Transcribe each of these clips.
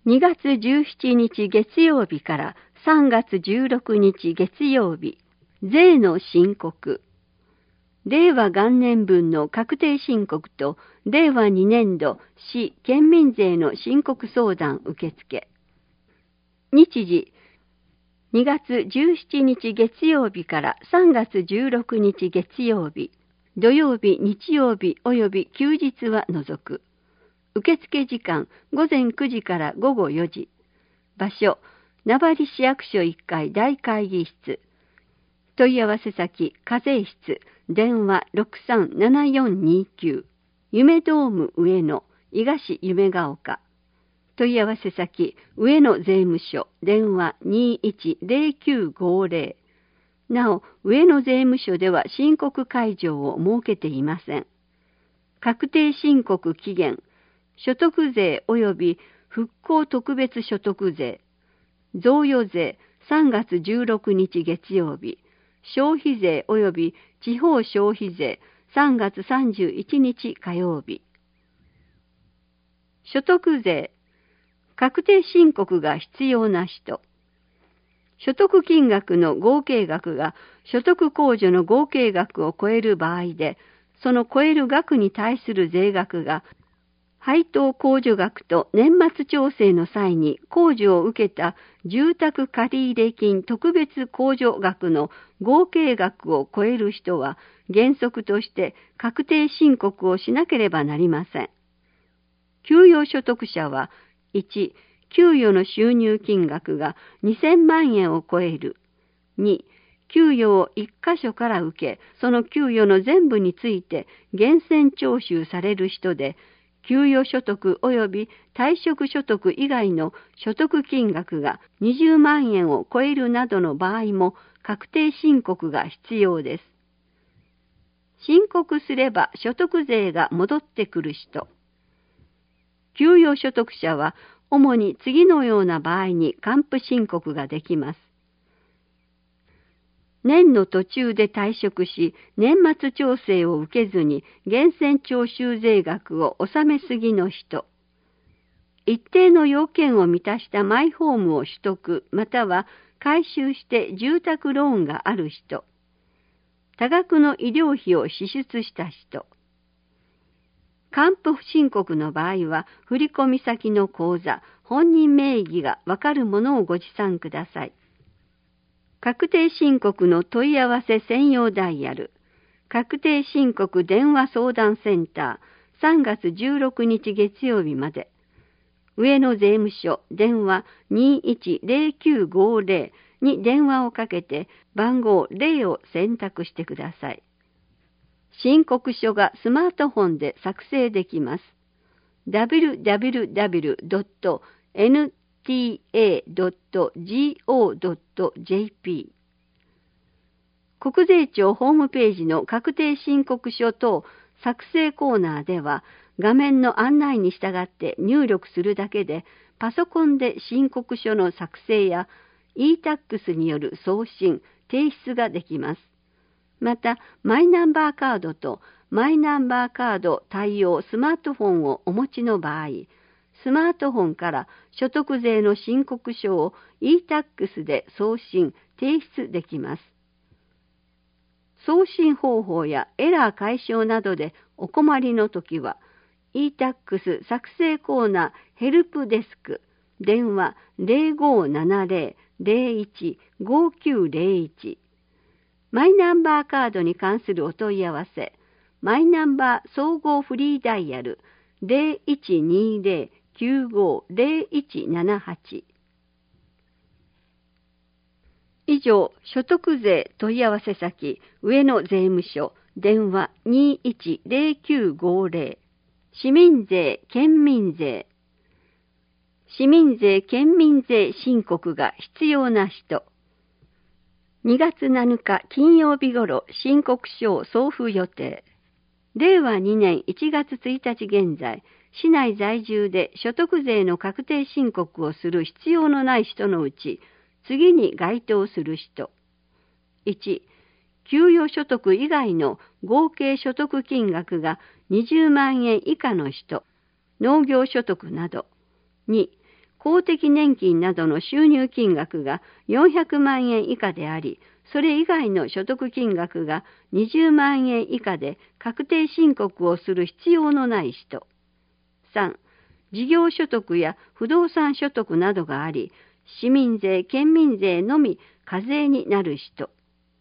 2月17日月曜日から3月16日月曜日、税の申告。令和元年分の確定申告と令和2年度市県民税の申告相談受付。日時、2月17日月曜日から3月16日月曜日、土曜日、日曜日及び休日は除く。受付時間、午前9時から午後4時。場所、名張市役所1階大会議室。問い合わせ先、課税室、電話637429。夢ドーム上野、伊賀市夢ヶ丘。問い合わせ先、上野税務署、電話210950。なお、上野税務署では申告会場を設けていません。確定申告期限、所得税及び復興特別所得税、贈与税3月16日月曜日、消費税及び地方消費税3月31日火曜日。所得税、確定申告が必要な人。所得金額の合計額が所得控除の合計額を超える場合で、その超える額に対する税額が配当控除額と年末調整の際に控除を受けた住宅借入金特別控除額の合計額を超える人は原則として確定申告をしなければなりません。給与所得者は1、給与の収入金額が2000万円を超える。2、給与を1箇所から受け、その給与の全部について源泉徴収される人で、給与所得及び退職所得以外の所得金額が20万円を超えるなどの場合も確定申告が必要です。申告すれば所得税が戻ってくる人。給与所得者は主に次のような場合に還付申告ができます。年の途中で退職し、年末調整を受けずに源泉徴収税額を納めすぎの人。一定の要件を満たしたマイホームを取得、または改修して住宅ローンがある人。多額の医療費を支出した人。還付申告の場合は、振込先の口座、本人名義がわかるものをご持参ください。確定申告の問い合わせ専用ダイヤル、確定申告電話相談センター、3月16日月曜日まで。上野税務署、電話210950に電話をかけて、番号0を選択してください。申告書がスマートフォンで作成できます。www.nta.go.jp 国税庁ホームページの確定申告書等作成コーナーでは、画面の案内に従って入力するだけで、パソコンで申告書の作成や e-tax による送信、提出ができます。また、マイナンバーカードとマイナンバーカード対応スマートフォンをお持ちの場合、スマートフォンから所得税の申告書を e-tax で送信、提出できます。送信方法やエラー解消などでお困りのときは、e-tax 作成コーナーヘルプデスク、電話0570-01-5901、マイナンバーカードに関するお問い合わせ、マイナンバー総合フリーダイヤル0120-950178。以上、所得税問い合わせ先、上野税務署、電話210950、市民税、県民税。市民税、県民税申告が必要な人。2月7日金曜日ごろ申告書を送付予定。令和2年1月1日現在、市内在住で所得税の確定申告をする必要のない人のうち、次に該当する人。1、給与所得以外の合計所得金額が20万円以下の人、農業所得など。2、 公的年金などの収入金額が400万円以下であり、それ以外の所得金額が20万円以下で確定申告をする必要のない人。3、事業所得や不動産所得などがあり、市民税、県民税のみ課税になる人。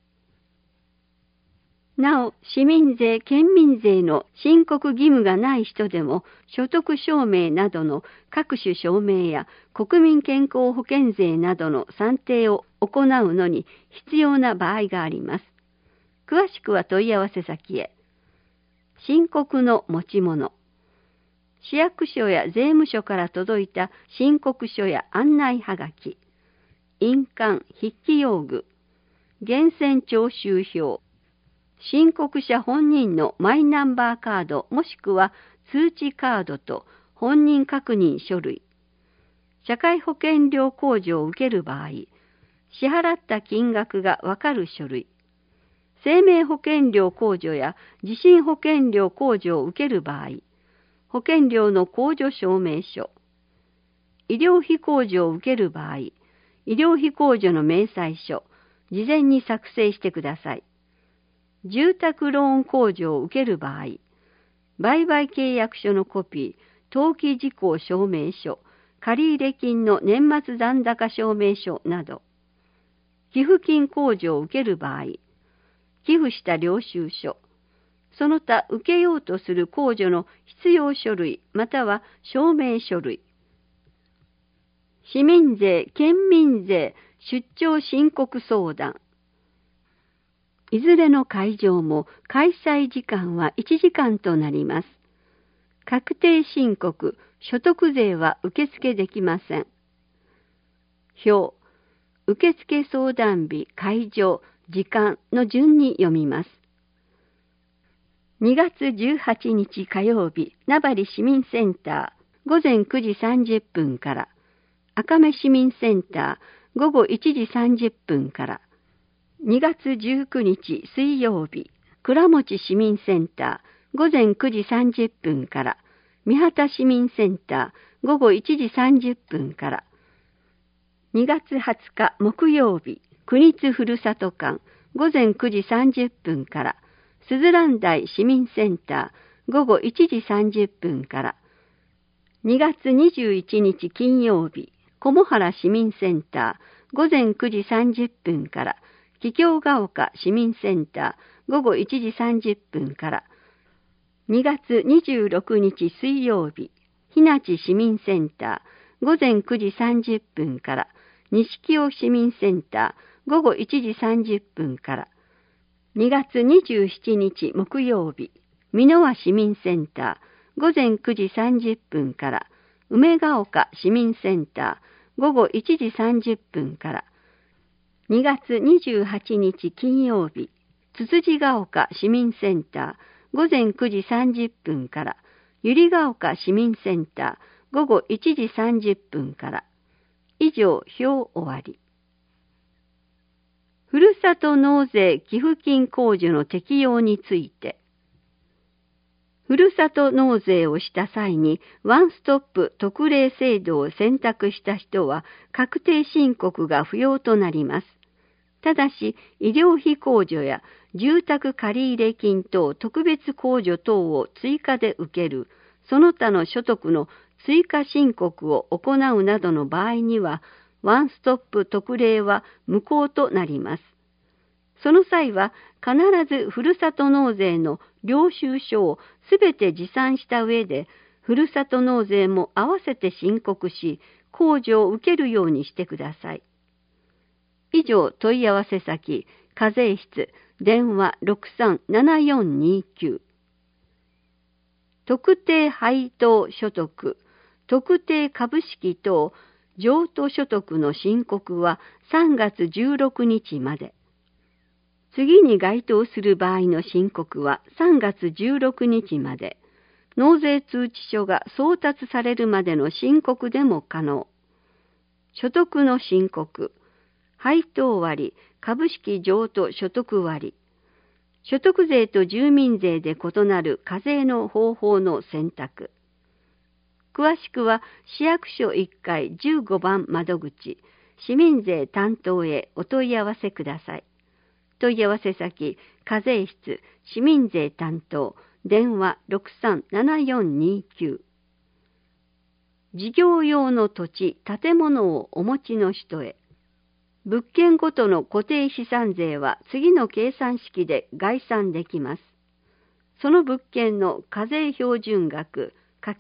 なお、市民税、県民税の申告義務がない人でも、所得証明などの各種証明や国民健康保険税などの算定を行うのに必要な場合があります。詳しくは問い合わせ先へ。申告の持ち物。市役所や税務署から届いた申告書や案内はがき。印鑑、筆記用具。源泉徴収票。申告者本人のマイナンバーカードもしくは通知カードと本人確認書類、社会保険料控除を受ける場合、支払った金額がわかる書類、生命保険料控除や地震保険料控除を受ける場合、保険料の控除証明書、医療費控除を受ける場合、医療費控除の明細書、事前に作成してください。住宅ローン控除を受ける場合、売買契約書のコピー、登記事項証明書、借入金の年末残高証明書など、寄付金控除を受ける場合、寄付した領収書、その他受けようとする控除の必要書類または証明書類、市民税、県民税、出張申告相談、いずれの会場も開催時間は1時間となります。確定申告、所得税は受付できません。表、受付相談日、会場、時間の順に読みます。2月18日火曜日、名張市民センター、午前9時30分から、赤目市民センター、午後1時30分から、2月19日水曜日、倉持市民センター、午前9時30分から、三畑市民センター、午後1時30分から、2月20日木曜日、国津ふるさと館、午前9時30分から、鈴蘭台市民センター、午後1時30分から、2月21日金曜日、菰原市民センター、午前9時30分から、桔梗ヶ丘市民センター、午後1時30分から、2月26日水曜日、日立市民センター、午前9時30分から、錦尾市民センター、午後1時30分から、2月27日木曜日、美濃和市民センター、午前9時30分から、梅ヶ丘市民センター、午後1時30分から、2月28日金曜日、つつじが丘市民センター、午前9時30分から、ゆりが丘市民センター、午後1時30分から。以上、表終わり。ふるさと納税寄付金控除の適用について。ふるさと納税をした際にワンストップ特例制度を選択した人は確定申告が不要となります。ただし、医療費控除や住宅借入金等特別控除等を追加で受ける、その他の所得の追加申告を行うなどの場合には、ワンストップ特例は無効となります。その際は、必ずふるさと納税の領収書をすべて持参した上で、ふるさと納税も合わせて申告し、控除を受けるようにしてください。以上、問い合わせ先、課税室、電話637429。特定配当所得、特定株式等、譲渡所得の申告は3月16日まで。次に該当する場合の申告は3月16日まで。納税通知書が送達されるまでの申告でも可能。所得の申告、配当割、株式譲渡所得割、所得税と住民税で異なる課税の方法の選択。 詳しくは市役所1階15番窓口、市民税担当へお問い合わせください。問い合わせ先、課税室、市民税担当、電話637429。事業用の土地、建物をお持ちの人へ。物件ごとの固定資産税は次の計算式で概算できます。その物件の課税標準額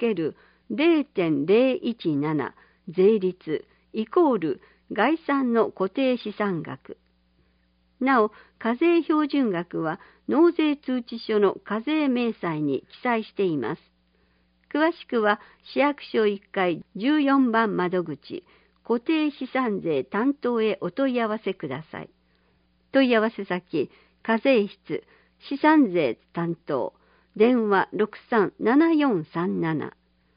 ×0.017 税率イコール概算の固定資産額。なお、課税標準額は納税通知書の課税明細に記載しています。詳しくは市役所1階14番窓口、固定資産税担当へお問い合わせください。問い合わせ先、課税室、資産税担当、電話637437。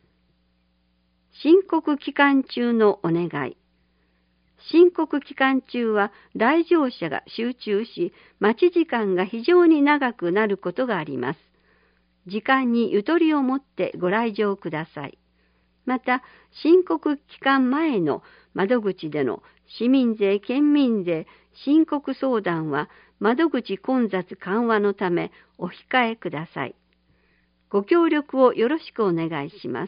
申告期間中のお願い。申告期間中は来場者が集中し、待ち時間が非常に長くなることがあります。時間にゆとりを持ってご来場ください。また、申告期間前の窓口での市民税、県民税、申告相談は窓口混雑緩和のためお控えください。ご協力をよろしくお願いします。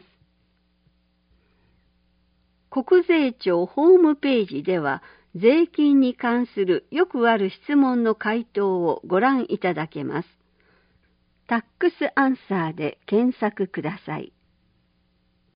国税庁ホームページでは、税金に関するよくある質問の回答をご覧いただけます。タックスアンサーで検索ください。